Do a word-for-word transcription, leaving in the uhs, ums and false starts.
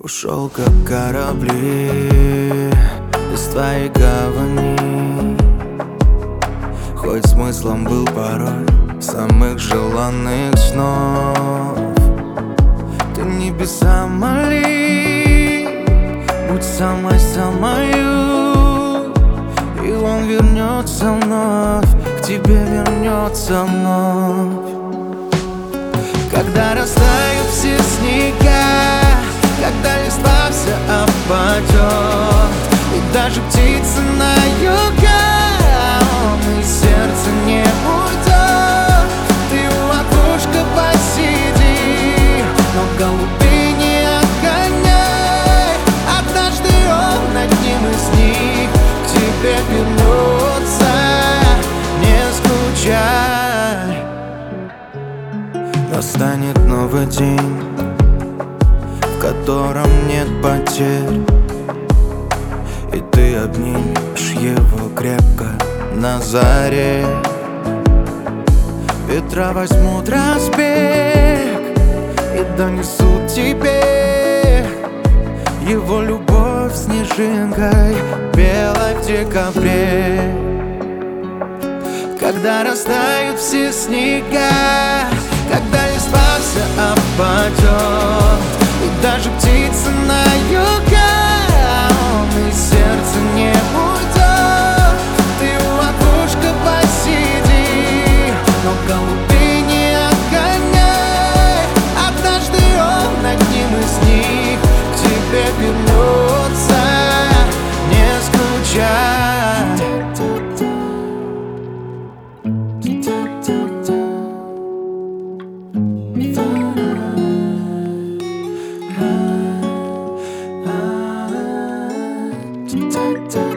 Ушел как корабли из твоей гавани, хоть смыслом был порой самых желанных снов. Ты небеса моли, будь самой-самою, и он вернется вновь, к тебе вернется вновь. Когда растают все снега, когда листва вся опадет, и даже птицы на юга, он из сердца не уйдет. Ты у окошка посиди, но голубей не отгоняй. Однажды он одним из них к тебе вернется, не скучай. Настанет новый день, в котором нет потерь, и ты обнимешь его крепко на заре. Ветра возьмут разбег и донесут тебе его любовь снежинкой белой в декабре. Когда растают все снега, когда листва вся опадет, и даже птицы на юга, он из сердца не уйдет. Ты у окошка посиди, но голубей не отгоняй. Однажды он одним из них к тебе вернется, не скучай. Da, da.